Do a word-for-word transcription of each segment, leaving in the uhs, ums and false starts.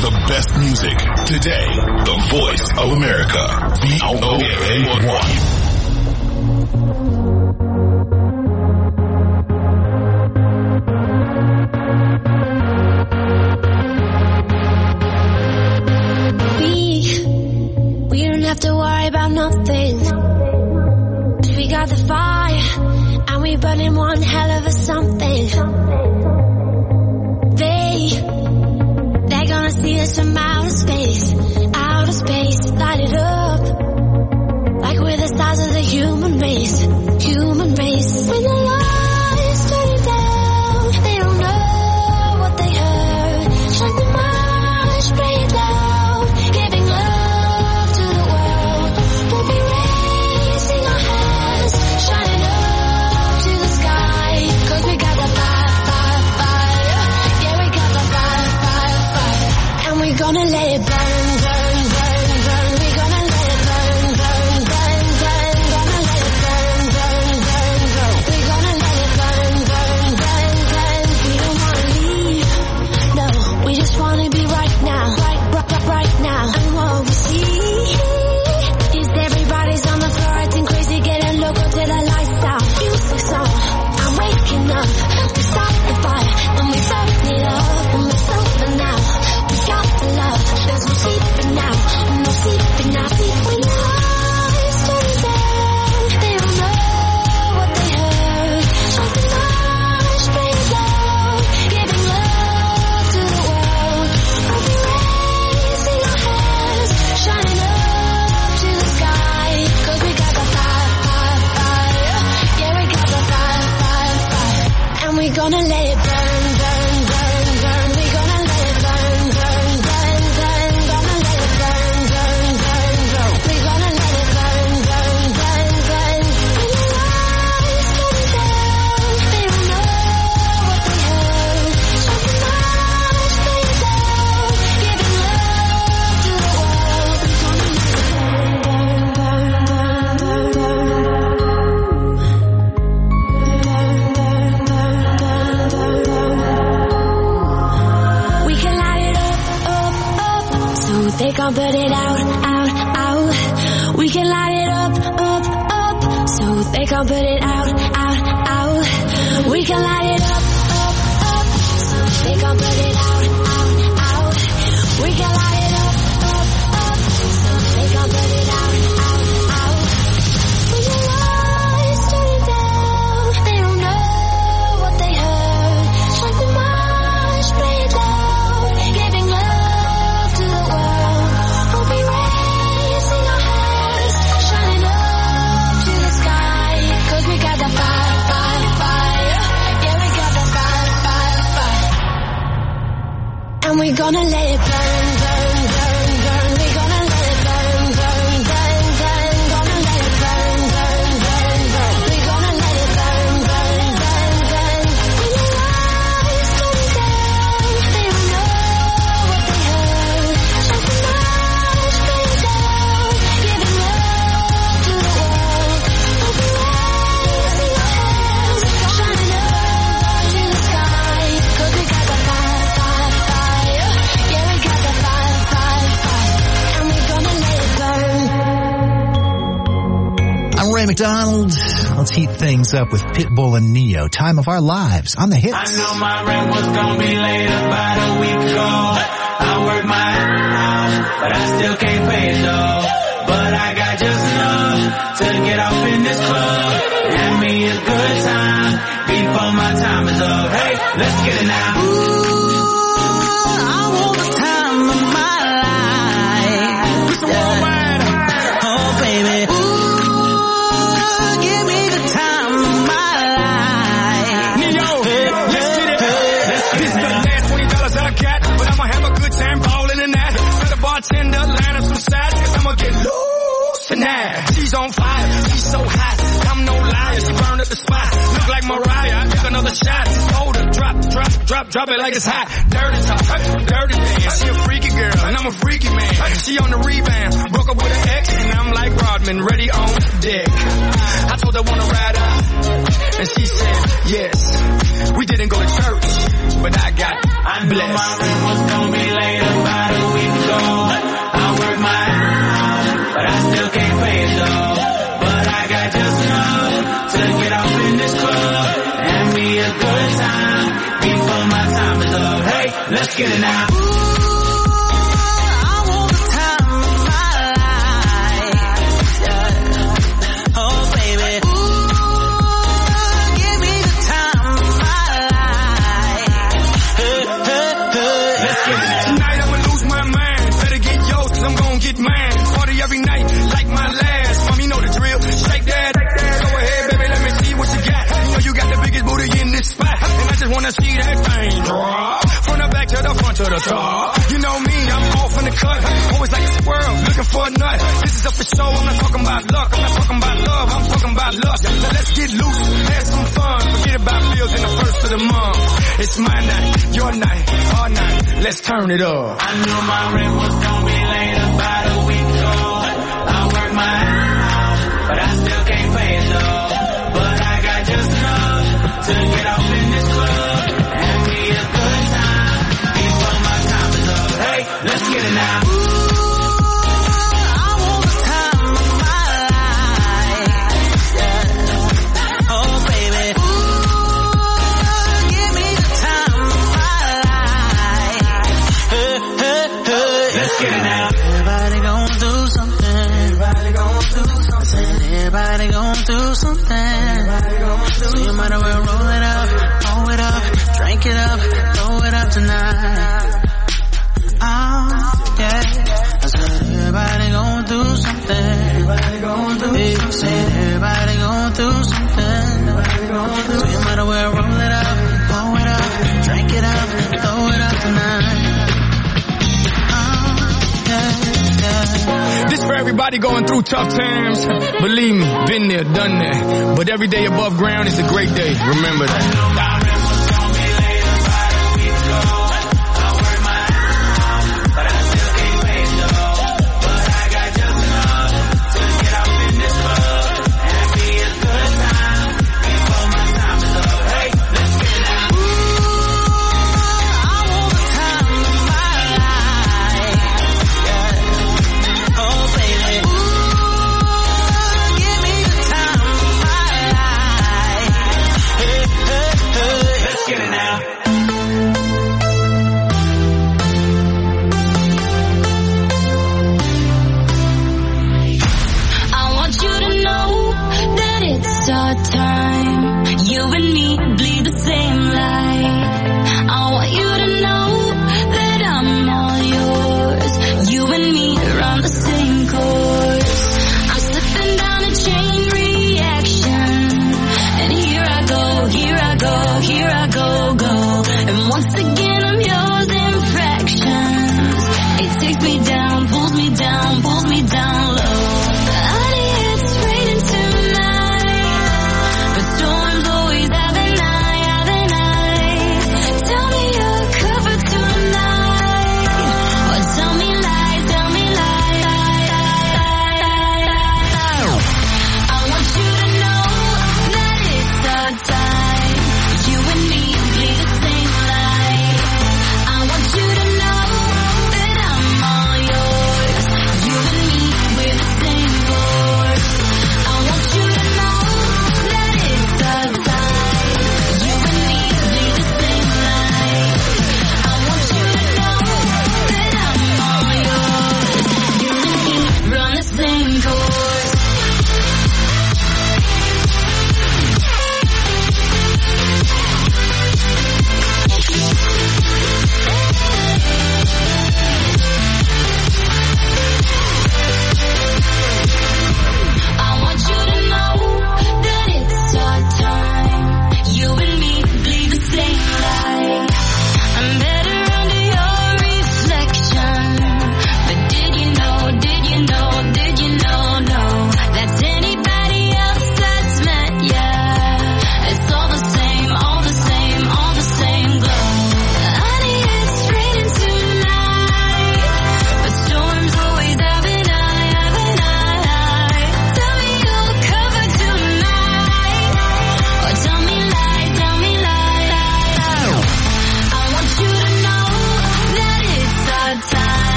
The best music. Today, the voice of America. V O A one. Have to worry about nothing. We got the fire and we burning one hell of a something. They, they're gonna see us from outer space, outer space, light it up like we're the stars of the human race, human race. When the lights turn down, they don't know what they heard. Shine the march, play it loud, giving love to the world. We'll be raising our hands, shining up to the sky. Cause we got the fire, fire, fire. Yeah, we got the fire, fire, fire. And we're gonna let it burn, burn, burn, burn. We're gonna let it burn, burn, burn, burn. Gonna let it burn, burn, burn, burn. We're gonna let it burn, burn, burn, burn. We don't wanna leave, no. We just wanna be right now, right, right, right now. And what we see is everybody's on the floor acting crazy, getting loco till the lights out. Music's on, I'm waking up. We start the fire and we burn it up, and we're sober now. We got the love, there's no sleeping now, no sleeping now. When the lights turn down, they don't know what they heard. Shine the lights, play it loud, giving love to the world. We'll be raising our hands, shining up to the sky. Cause we got the fire, fire, fire. Yeah, we got the fire, fire, fire. And we're gonna let it burn, burn, burn, burn. We're gonna let it burn, burn, burn, burn. Gonna let it burn, burn, burn, burn. We're gonna let it burn, burn, burn, burn. When the lights turn down, they don't know what they heard. Shine the lights, play it loud, giving love to the world. We're gonna let it burn, burn, burn, burn. We can light it up, up, up, so they can't put it out, out, out. We can light it up, up, up, so they can't put it out, out, out. We can light it up, up, up, so they can't put it out, out, out. We can light it up, up, up, so they can't put it out, out, out. When the lights turn down, they don't know what they heard. Shine the march, play it loud, giving love to the world. We'll be raising our hands, shining up to the sky. Cause we got the fire, fire, fire. Yeah, we got the fire, fire, fire. And we're gonna let it burn, burn, burn, burn. We're gonna let it burn, burn, burn, burn. Gonna let it burn, burn, burn, burn. We're gonna let it burn, burn, burn, burn. When the lights turn down, they don't know what they heard. Shine the lights, play it loud, giving love to the world. We'll be raising our hands, shining up to the sky. Cause we got the fire, fire, fire. Yeah, we got the fire, fire, fire. And we're gonna let it burn. I'm Ray McDonald. Let's heat things up with Pitbull and Neo. Time of Our Lives on the hits. I knew my rent was gonna be late about a week ago. I work my ass, but I still can't pay it though. But I got just enough to get off in this club. Have me a good time before my time is up. Hey, let's get it now. Ooh, I want the time of my life. Yeah. Oh, baby. Ooh, give me the time of my life. Neo, let's get it. This is the last twenty dollars I got, but I'ma have a good time balling in that. Tell the bartender, line up some sides, cause I'ma get loose tonight. She's on fire, she's so hot, I'm no liar, she burned up the spot. Look like Mariah, I took another shot. Hold her, drop, drop, drop, drop it like it's hot. Dirty talk, dirty dance. She a freaky girl, and I'm a freaky man. She on the rebound, broke up with an ex, and I'm like Rodman, ready on deck. I told her wanna ride out, and she said yes. We didn't go to church, but I got I blessed. I knew my rent was gonna be late about a get it now. Wanna see that thing drop from the back to the front to the top. You know me, I'm off in the cut. Always like a squirrel, looking for a nut. This is up for show, I'm not talking about luck. I'm not talking about love, I'm talking about lust. Now let's get loose, have some fun. Forget about bills in the first of the month. It's my night, your night, our night. Let's turn it up. I knew my rent was gonna be late about a week ago. I worked my ass off, but I still can't pay it though. But I got just enough to get off in this club. Let's get it now. Ooh, I want the time of my life. Yeah. Oh, baby. Ooh, give me the time of my life. Hey, hey, hey. Let's get it now. Everybody gon' do something. Everybody gon' do something. Everybody gon' do something. Everybody gon' do so you might as well roll it up, roll it up, drink it up, throw it up tonight. Oh, yeah. I said everybody gon' do something. Everybody gon' do hey, something. Said everybody gon' do something. Everybody gon' do so you might as well roll it up, blow it up, drink it up, throw it up tonight. Oh, yeah, yeah. This for everybody going through tough times. Believe me, been there, done that. But every day above ground is a great day. Remember that. Hey,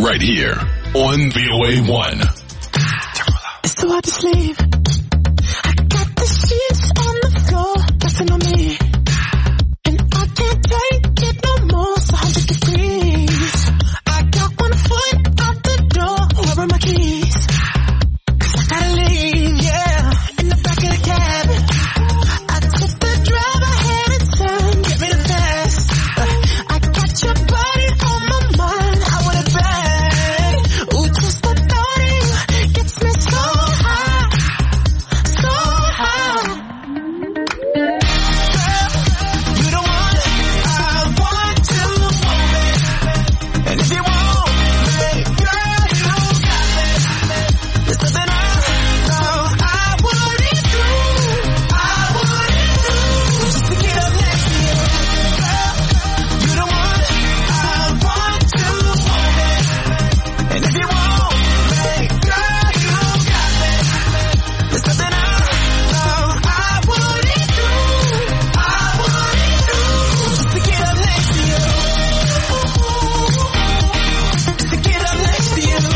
right here on V O A one. It's too hard to sleep. I got the sheets on the floor, pressing on me. And I can't take it no more, it's one hundred degrees. I got one foot out the door, where are my keys? Cause I gotta leave, yeah, in the back of the cab. I took the drive ahead and turn, get me the fast. I got your body on my mind, I want it back. Ooh, just the thought of you gets me so high, so high. Girl, you the one I want to want me. And if you want me, girl, you got me. There's something I know I wouldn't do, I wouldn't do, just to get up next to you. Girl, you the one I want to want me. And if you want me, girl, you got me. There's something I know I wouldn't do, I wouldn't do, just to get up next to you. To get up next to you.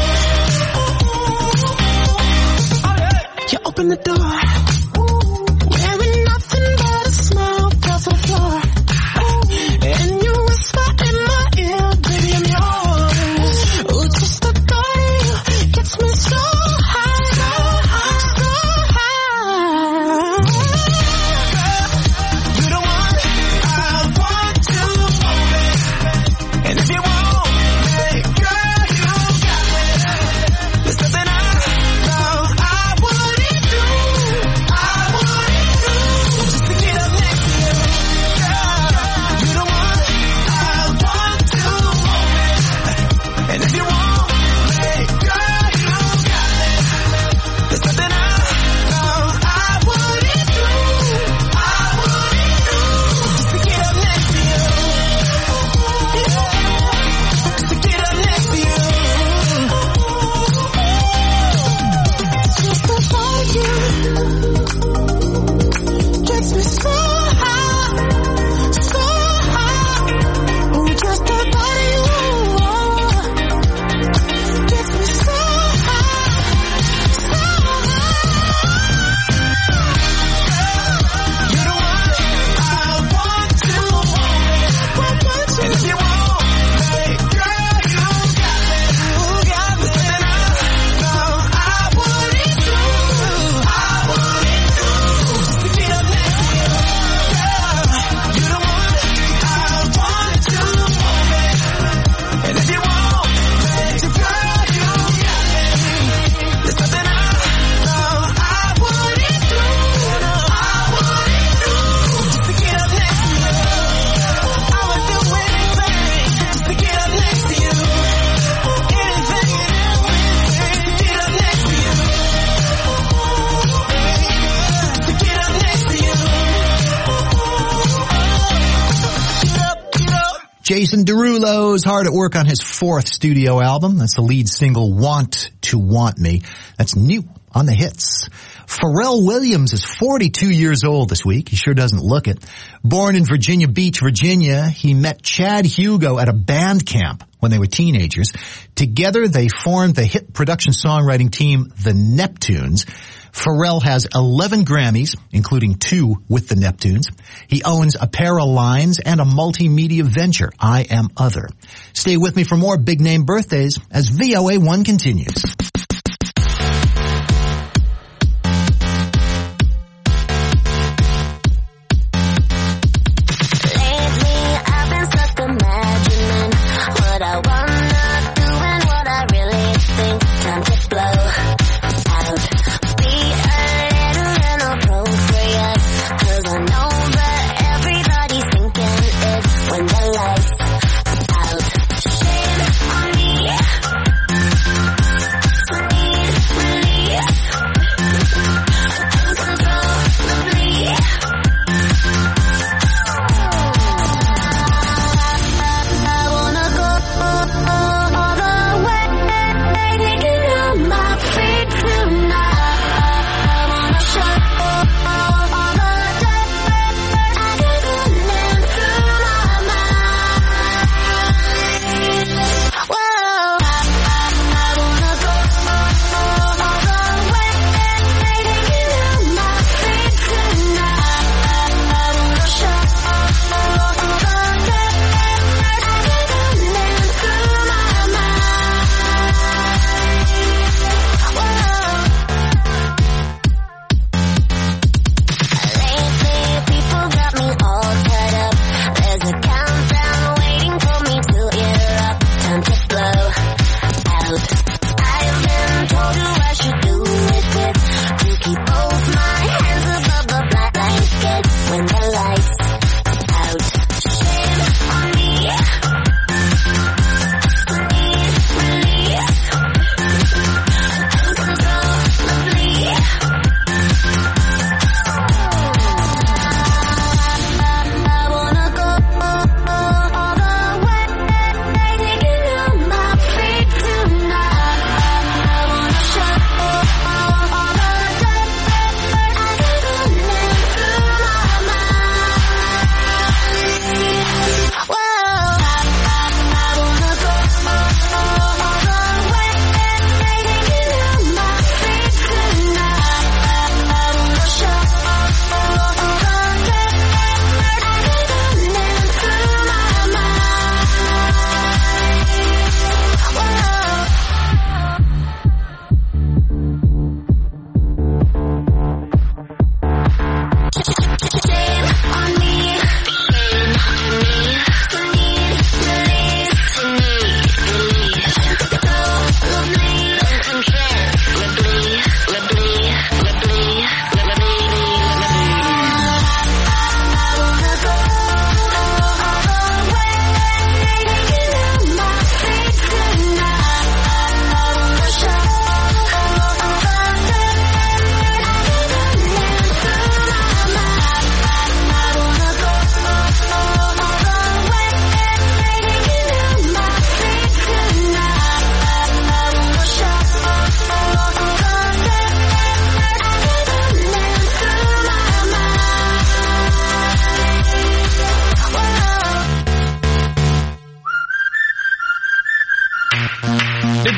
You open the door, wearing nothing but a smile, fell to the floor. And you whisper in my ear, baby, I'm yours. Ooh, just the thought of you gets me so high, so high, so high. Girl, you the one I want to want me. And if you want me, girl, you got me. There's something I know I wouldn't do, I wouldn't do, just to get up next to you. Girl, you the one I want to want me. And if you want me, girl, you got me. There's something I know I wouldn't do, I wouldn't do, just to get up next to you. To get up next to you. Just the thought of you gets me so high, so high. Ooh, just the thought of you gets me so high, so high. You're the one I want to want me. And if you want me, girl, you got me. You got me. And I know I wouldn't do, I wouldn't do, just to get up next to you. Girl, you're the one I want to want me. And if you want me, girl, you got me. There's something I know I wouldn't do, I wouldn't do, just to get up next to you. I would do anything just to get up next to you. Anything, anything, to get up next to you. To get up next to you. Get up, get up. Jason Derulo's hard at work on his fourth studio album. That's the lead single, Want to Want Me. That's new on the hits. Pharrell Williams is forty-two years old this week. He sure doesn't look it. Born in Virginia Beach, Virginia, he met Chad Hugo at a band camp when they were teenagers. Together, they formed the hit production songwriting team, the Neptunes. Pharrell has eleven Grammys, including two with the Neptunes. He owns apparel lines and a multimedia venture, I Am Other. Stay with me for more big name birthdays as V O A one continues. Lately, I've been stuck imagining what I wanna do and what I really think. Time to blow out. Be a little inappropriate, 'cause I know that everybody's thinking it when the lights out. Shame on me.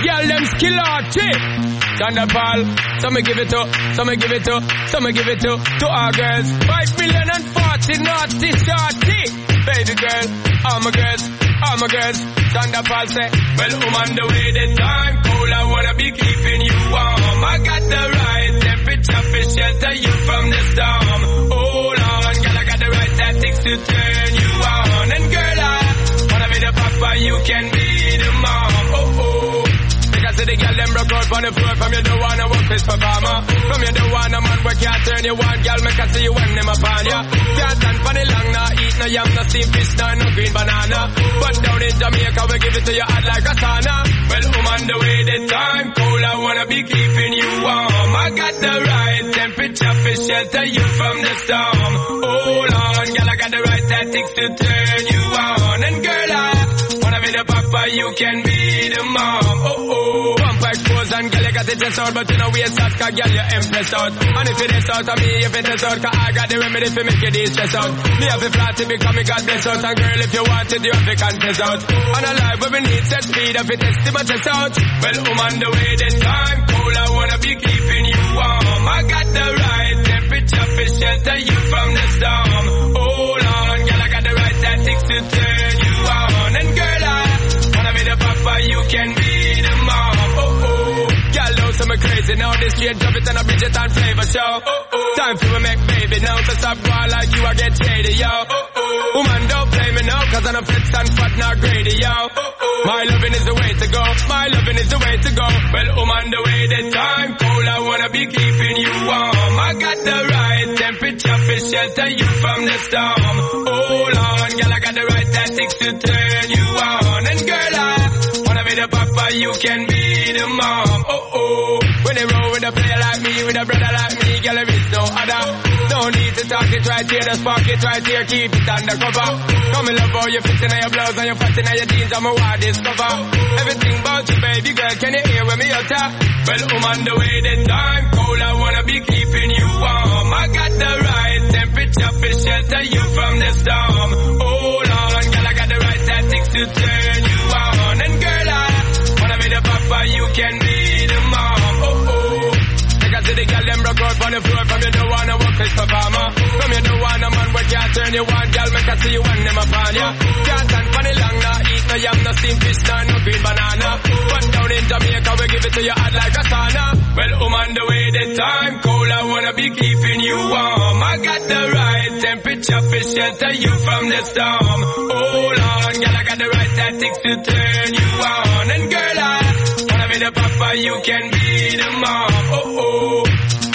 girl them skill archie. Thunderball, some me give it to, some me give it to, some me give it to, to our girls. Five million and forty naughty shorty. Baby girl, all my girls, all my girls. Thunderball say, well, I'm on the way, the time cold, I wanna be keeping you warm. I got the right temperature for shelter you from the storm. Hold on, girl, I got the right tactics to turn you on. And girl, I wanna be the papa, you can be the mom. Oh, oh. Because the girl them broke out on the floor. From you don't wanna work this performer. From you don't wanna man where can't turn you on. Girl, make I see you when them upon ya. Can't stand for the long, nah eat no yam, no steamed fish, nah no green banana. But down in Jamaica we give it to you hot like a sauna. Well, I'm on the way, the time cold, I wanna be keeping you warm. I got the right temperature for shelter you from the storm. Hold on, girl, I got the right tactics to turn you on. And girl, I wanna be the papa, you can be the mom. Oh oh, pump expose and girl, you got it just out, but you know we ain't cause girl, you impress out. And if it is out of me, if it is out, cause I got the remedy for make you de-stress out. Me have a flat to become me God bless out. And girl, if you want it, you have to confess out. And a life where we need set speed, if it is to my chest out. Well, I'm on the way, the time cold, I wanna be keeping you warm. I got the right temperature for shelter you from the storm. Hold on, girl, I got the right tactics to turn you on. And girl, I wanna be the papa, you can be the mom. Oh oh, girl, know some crazy now. This straight drop it and a Bridget and flavor show. Oh oh, time for me make baby now. To stop going like you, I get shady, yo. Oh oh, woman don't play me now, cause I'm a fit and fat, not greedy, yo. Oh oh, my loving is the way to go. My loving is the way to go. Well, I'm on the way, the time cold, I wanna be keeping you warm. I got the right temperature for shelter you from the storm. Hold on, girl, I got the right tactics to turn you on. And girl, I wanna be the papa, you can be the mom. Oh oh, when they roll with a player like me, with a brother like me, girl, there is no other. No need to talk it right here, the spark it right here, keep it undercover. Come in love how you fit in your blouse and you fat in your jeans, I'm a wild discover. Everything about you, baby girl, can you hear when me utter? Well, I'm on the way, the time cold, I wanna be keeping you warm. I got the right temperature for shelter you from the storm. Hold on, girl, I got the right tactics to turn you on. And girl, I wanna be the papa, you can be the mom. Oh oh, take us to the girl, them broke out on the floor. From you don't wanna work this performer. From you don't wanna man where can't turn you on. Girl, make I see you when them upon ya. Can't stand for the long, nah eat no yam, no steamed fish, nah no green banana. But down in Jamaica we give it to you hot like a sauna. Well, I'm on the way, the time cold, I wanna be keeping you warm. I got the right temperature for shelter you from the storm. Hold on, girl, I got the right tactics to turn you on. And girl, I wanna be the papa, you can be the mom. Oh oh.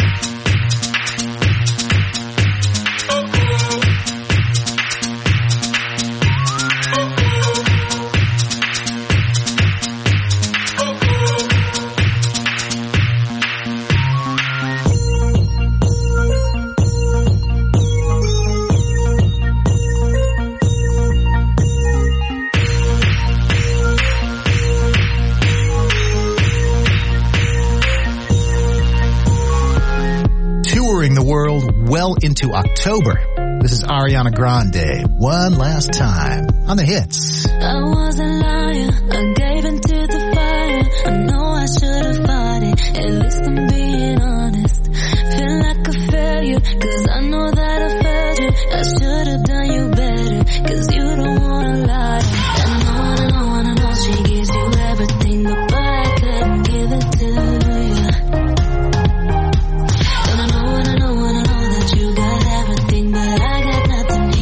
The world well into October. This is Ariana Grande, One Last Time, on the hits. I wasn't lying, I gave into the fire. I know I should have fought it, at least I'm being honest. Feel like a failure, cause I know that I failed you. I should have done you better, cause you don't wanna lie. I know, I know, I know, she gives you everything, but I couldn't give it to you.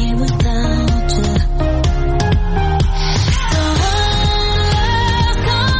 Come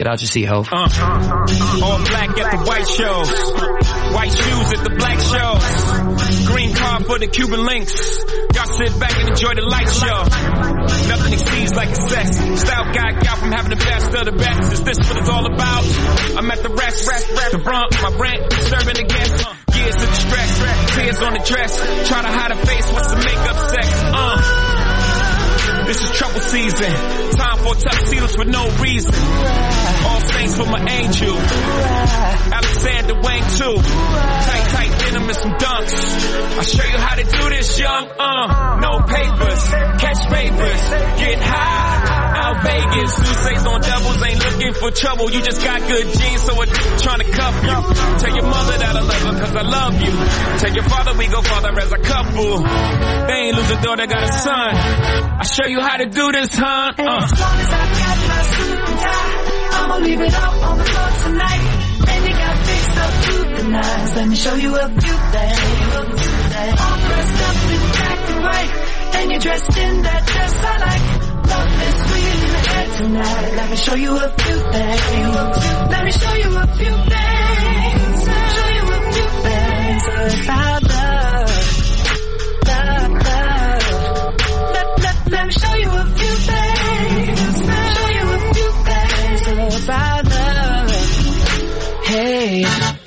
Get out your seat, ho. Uh, all black at the white shows. White shoes at the black shows. Green card for the Cuban links. Y'all sit back and enjoy the light show. Nothing exceeds like excess. Style guy got from having the best of the best. Is this what it's all about? I'm at the rest, rest, rest. The brunt, my rent, serving the guests. Years of distress, tears on the dress. Try to hide a face with some makeup sex. Uh. This is trouble season. Time for tuxedos for no reason. All saints for my angel. Alexander Wang too. Tight, tight denim and some dunks. I'll show you how to do this, young. Uh, no papers, catch papers, get high. Out Vegas, Sousa's on doubles, ain't looking for trouble. You just got good genes, so I'm trying to cuff you. Tell your mother that I love her, cause I love you. Tell your father we go farther as a couple. They ain't lose a daughter, got a son. I'll show you how to do this, huh? Uh. As long as I got my suit and tie, I'ma leave it all on the floor tonight. And you got fixed up to the nines. Let me show you a few things. All dressed up in black and white, and you're dressed in that dress I like. Love is swinging in the air tonight. Let me show you a few things. Let me show you a few things. Show you a few things about love, love, love. Let, let, let me show you a few things. Show you a few things about love. Hey.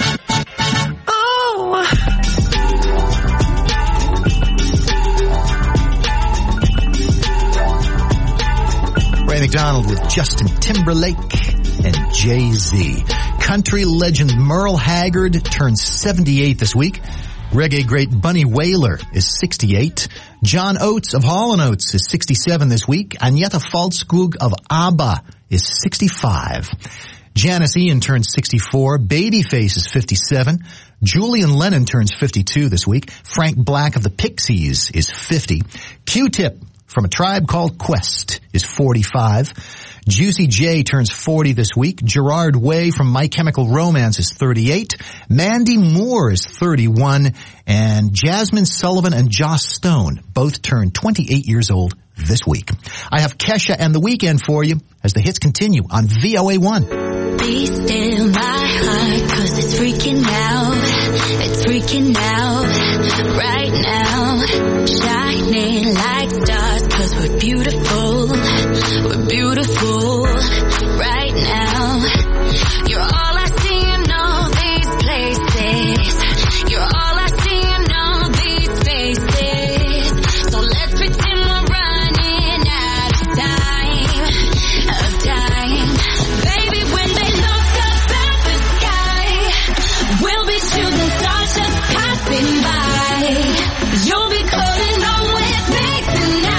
Oh. Ray McDonald with Justin Timberlake and Jay-Z. Country legend Merle Haggard turns seventy-eight this week. Reggae great Bunny Wailer is sixty-eight. John Oates of Hall and Oates is sixty-seven this week. Agnetha Faltskog of ABBA is sixty-five. Janice Ian turns sixty-four. Babyface is fifty-seven. Julian Lennon turns fifty-two this week. Frank Black of the Pixies is fifty. Q-Tip from A Tribe Called Quest is forty-five. Juicy J turns forty this week. Gerard Way from My Chemical Romance is thirty-eight. Mandy Moore is thirty-one. And Jasmine Sullivan and Joss Stone both turned twenty-eight years old this week. I have Kesha and The Weeknd for you as the hits continue on V O A one. Be still my heart, cause it's freaking out. It's freaking out right now. Shining like stars, cause we're beautiful. We're beautiful right now. You're all I see in all these places. You're all I see in all these faces. So let's pretend we're running out of time, of time. Baby, when they look up at the sky, we'll be shooting stars just passing by. You'll be calling on with me tonight.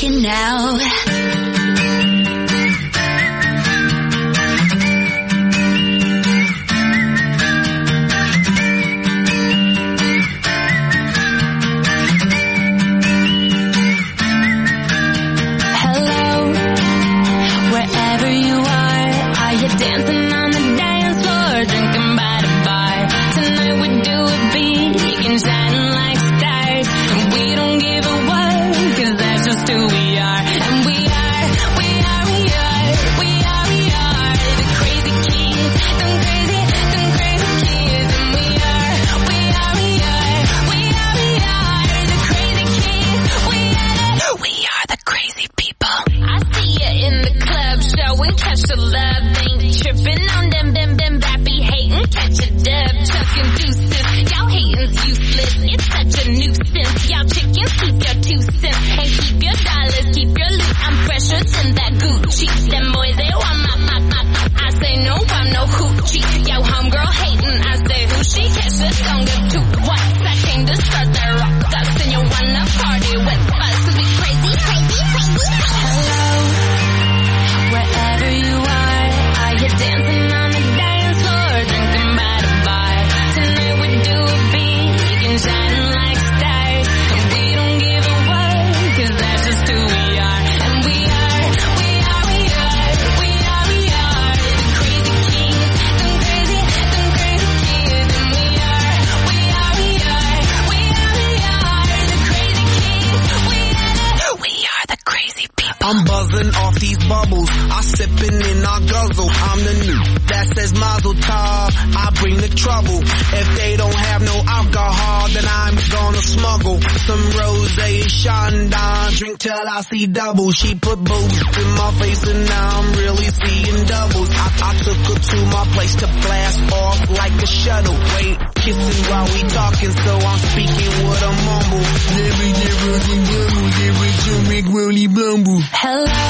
talking now. Dancing on the dance floor, drinking by the bar. Tonight we do it big and shining like stars. And we don't give a what, cause that's just who we are. And we are, we are, we are, we are, we are the crazy kids, them crazy, them crazy kids. And we are, we are, we are, we are, we are the crazy kids. We are, we are the crazy people. I see you in the club, showing catch the love. Tripping on them, them, them, bappy hating, catch a dub, chucking deuces. Y'all hating's useless, it's such a nuisance. Y'all chickens, keep your two cents, and keep your dollars, keep your loot. I'm fresher than that Gucci. Them boys, they want my, my, my. I say no, I'm no hoochie. Yo, homegirl hating, I say who she? Catch a don't give two what? I came to start that rock dust, and you wanna party with us, cause we crazy, crazy, crazy. Hello, wherever you are. You're dancing on the dance floor, drinking by the bar. Tonight we do it big and shining like stars. And we don't give a what, cause that's just who we are. And we are, we are, we are, we are, we are the crazy kids, them crazy, them crazy kids. And we are, we are, we are, we are, we are the crazy kids. We are, we are the crazy people. I'm buzzing off these bubbles, I sipping in our guzzle. I'm the new that says Mazel Tov, I bring the trouble. If they don't have no alcohol, then I'm gonna smuggle some rosé, Chandon, drink till I see double. She put booze in my face and now I'm really seeing doubles. I, I took her to my place to blast off like a shuttle. Wait, kissing while we talking, so I'm speaking with a mumble. Never, never, never, never, to make really bumble. Hello,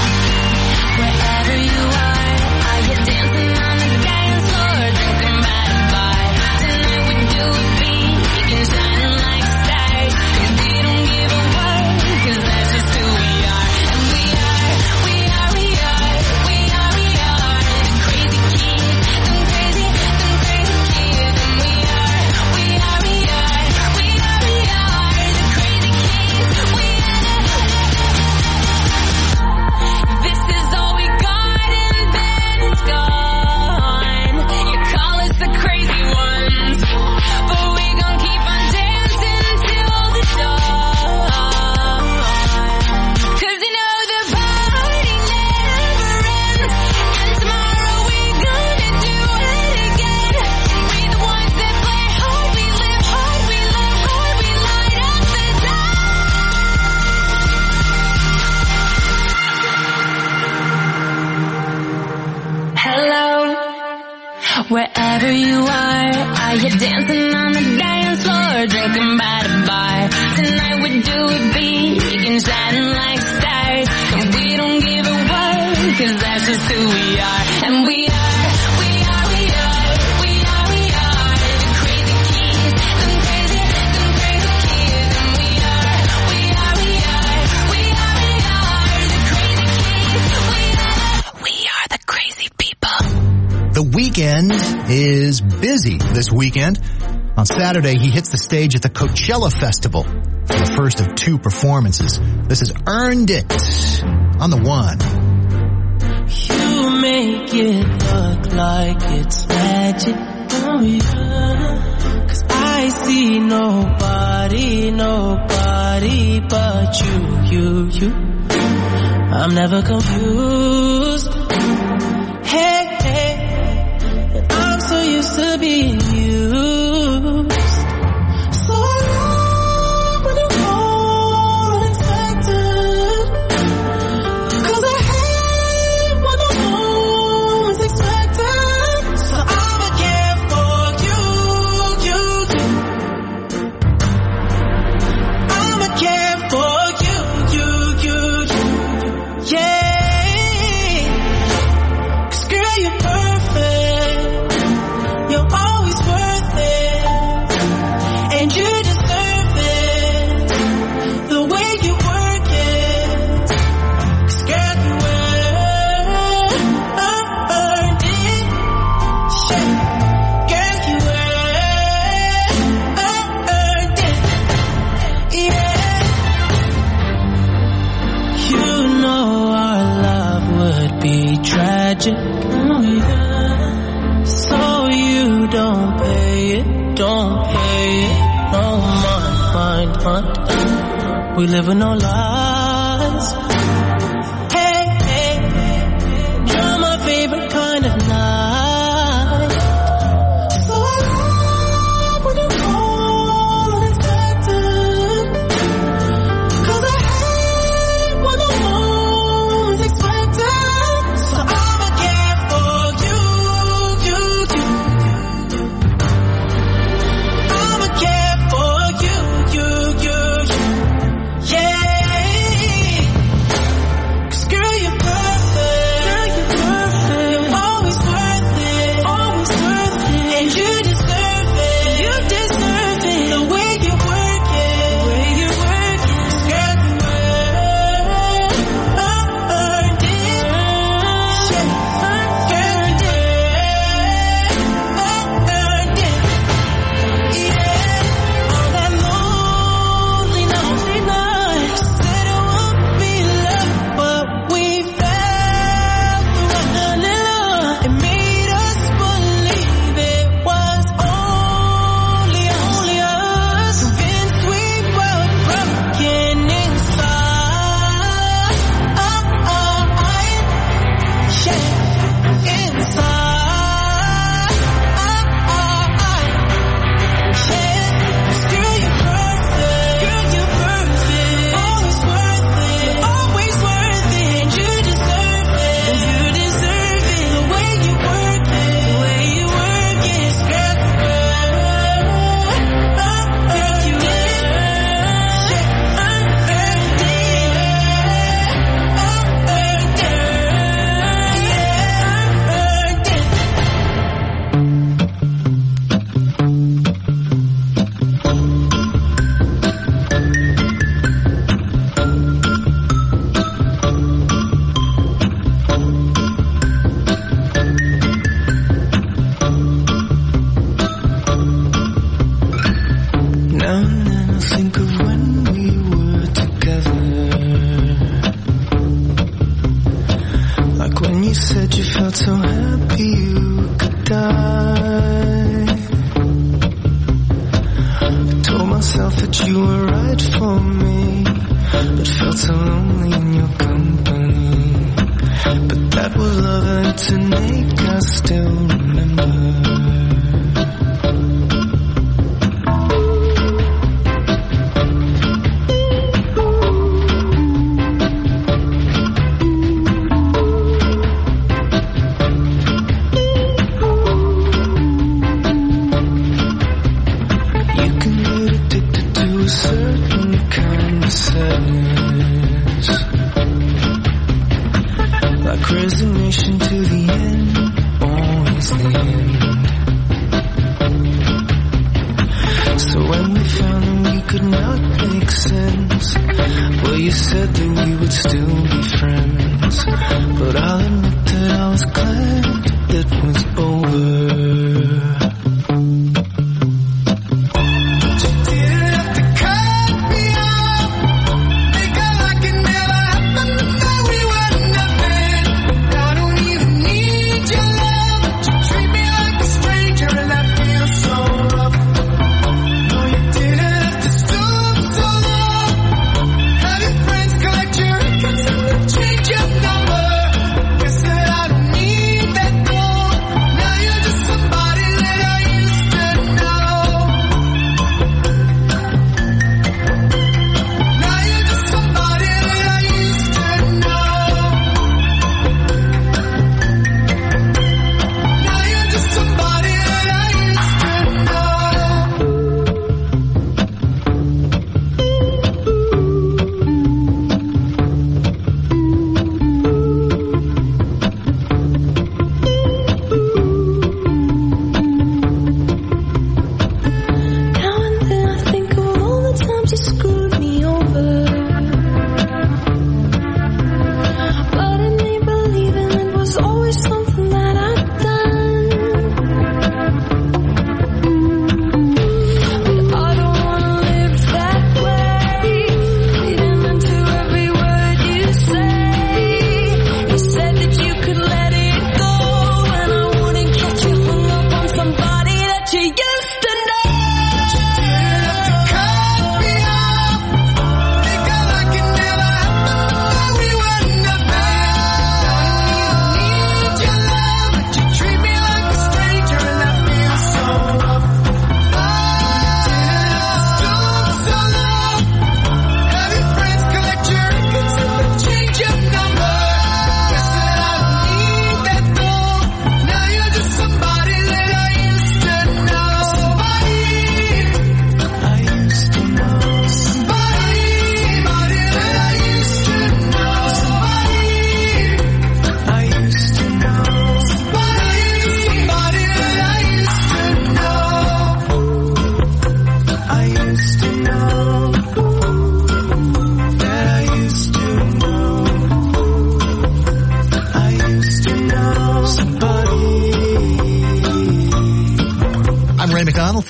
wherever you are, are you dancing on the dance floor, drinking by the bar? Tonight we do it big and shining like stars. And we don't give a what, cause that's just who we are. And we are, we are, we are, we are, we are the crazy kids, them crazy, them crazy kids. And we are, we are, we are, we are, we are the crazy kids. We This is all we got and then it's gone. You call us the crazy ones, but we gon' keep on dancing till the dawn. Cause you know the party never ends, and tomorrow we gonna do it again. We the ones that play hard, we live hard, we love hard, we light up the Hello, wherever you are, are you dancing on the dance floor, drinking by the bar? Tonight we do it big and shining like stars. And we don't give a what, cause that's just who we are. And we are, we are, we are, we are, we are the crazy kids, them crazy, them crazy kids. And we are, we are, we are, we are, we are the crazy kids. We are, we are the crazy people. The Weeknd is busy this weekend. On Saturday, he hits the stage at the Coachella Festival for the first of two performances. This is Earned It on the one. You make it look like it's magic, oh yeah. Cause I see nobody, nobody but you, you, you. I'm never confused. Hey, hey. And I'm so used to being used. So long when you call unexpected. Cause I hate when the moment's expected. So I'ma care for you, you, you. I'ma care for you, you, you, you. Yeah. find fun. We live in no lies. Hey, hey, you're my favorite kind of night. So I love when you call unexpected. Cause I hate when the moon's expected. So I'ma care for you, you, you. I'ma care for you, you, you, you. Yeah. Cause girl, you're perfect. Girl, you're perfect. You're always worth it. Always worth it. And you deserve it. You deserve it. The way you work it. The way you work it. Girl, you earned it. Earned it. Yeah. Earned it. Earned it. Yeah. All that lonely, lonely night. Said it won't be love, but we fell through a love. It made us believe it was only, only us. Convinced we were broken inside. Oh, oh, yeah, inside. Oh, oh, yeah. Girl, you're perfect. Girl, you're perfect. Always worth it. Always worth it. And you deserve it. And you deserve it. The way you work it. The way you work it. Girl, you earned it. Girl, you earned it. Earned it. Earned Now and then I think of when we were together. Like when you said you felt so happy you could die. I told myself that you were right for me, but felt so lonely in your company. But that was love and to make us still remember. You can get addicted to a certain kind of sadness, like resignation to the end, always the end. So when we found that we could not make sense, well, you said that we would still be friends. But I'll admit that I was glad it was over. Collect your records and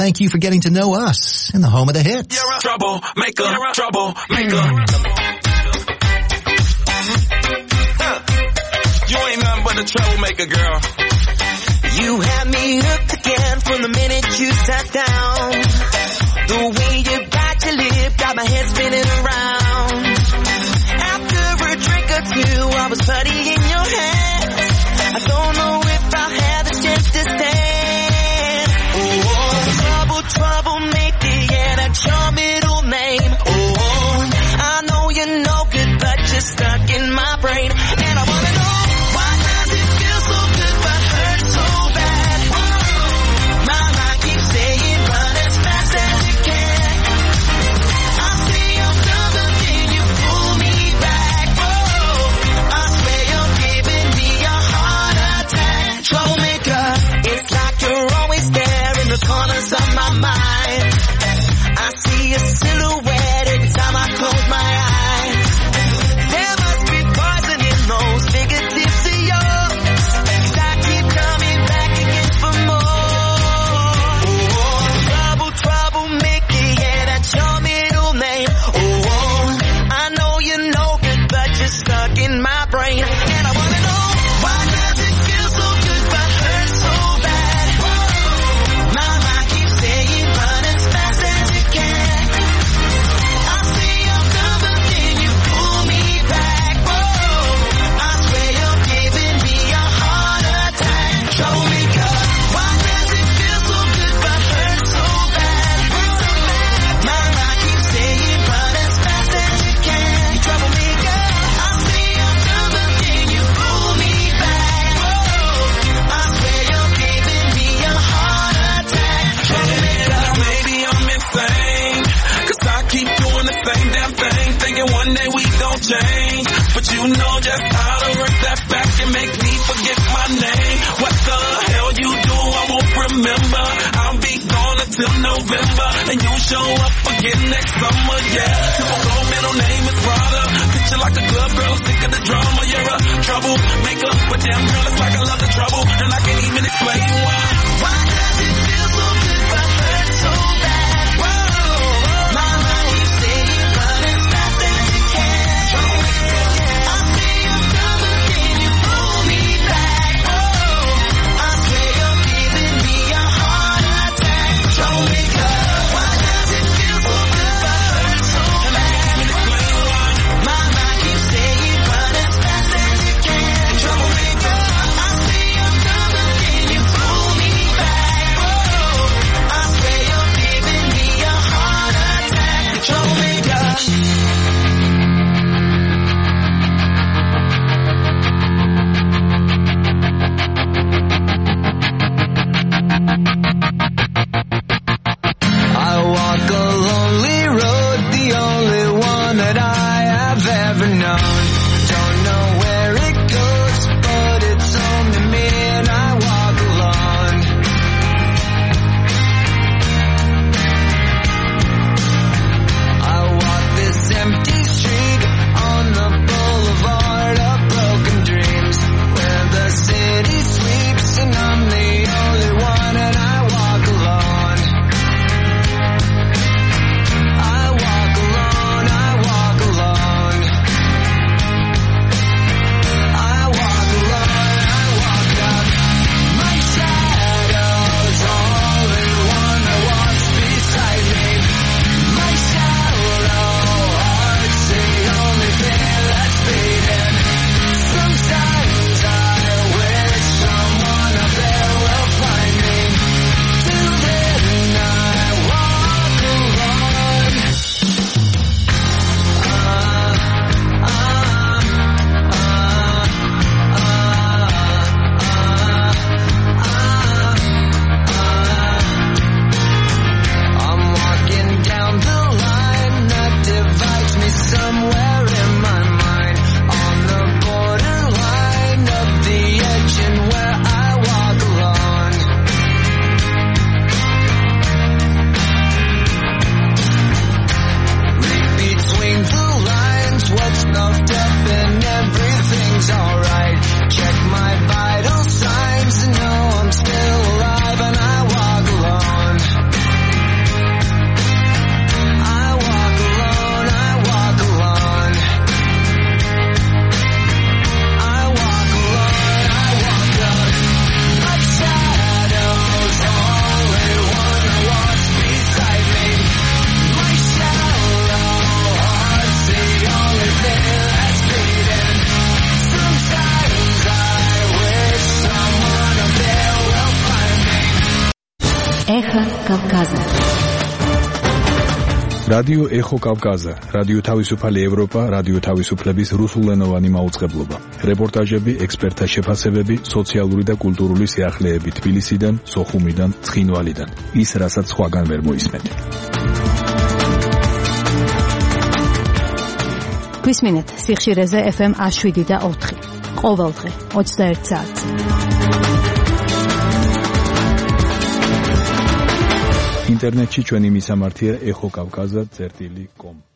thank you for getting to know us in the home of the hits. You're a troublemaker, you're a troublemaker. Huh. You ain't nothing but a troublemaker, girl. You had me hooked again from the minute you sat down. The way you bite your lip got my head spinning around. After a drink or two, I was putty in your hand. I don't know if I'll have the chance to stand. Oh, trouble, troublemaker, yeah, that's your middle name. Oh, I know you're no good, but you're stuck in my brain. And I wanna know, why does it feel so good but hurt so bad? My mind keeps saying run as fast as you can. I say I'm done, but then you pull me back. Oh, I swear you're giving me a heart attack. Troublemaker, it's like you're always there in the corners of my mind. I see a silhouette every time I close my eyes. There must be poison in those fingertips of yours, 'cause I keep coming back again for more. Oh, trouble, troublemaker, yeah, that's your middle name. Oh, I know you're no good, but you're stuck in my brain. And I wanna know, why does it feel so good but hurt so bad? My mind keeps saying run as fast as you can. I say I'm done, but then you pull me back. Whoa, I swear you're giving me a heart attack. Troublemaker, why does it feel so good but hurt so bad? My mind keeps saying run as fast as you can. Troublemaker, I say I'm done, but then you pull me back. Whoa, I swear you're giving me a heart attack. Troublemaker. Now maybe I'm insane, 'cause I keep doing the same damn thing, thinking one day we gon' change. But you know just how to work that back and make me forget my name. What the hell you do, I won't remember. I'll be gone until November, and you show up again next summer, yeah. Typical middle name is Rada. Picture like a club girl, sick of the drama. You're a troublemaker, but damn girl, it's like I love the trouble, and I can't even explain why. Why does it feel so good but hurt so bad? Whoa, my mind keeps saying run as fast as you can. I say I'm done, but then you pull me back. Oh, I swear you're giving me a heart attack. Troublemaker, why does it feel so good but hurt so bad? My mind keeps saying run as fast as you can. Troublemaker, I say I'm done, but then you pull me back. Oh, Эхо Кавказа. რადიო ეხო კავკაზა, რადიო თავისუფალი ევროპა, რადიო თავისუფლების რუსულენოვანი მაუწყებლობა. რეპორტაჟები, ექსპერტთა შეფასებები, სოციალური და კულტურული სიახლეები თბილისიდან, სოხუმიდან, ცხინვალიდან. ის, რასაც სხვაგან ვერ მოისმენთ. გვისმინეთ სიხშირეზე ეფ ემ შვიდი და ოთხი. ყოველდღე ოცდაერთ საათს. ინტერნეტში ჩვენი მისამართია ეხო კავკაზა წერტილი კომ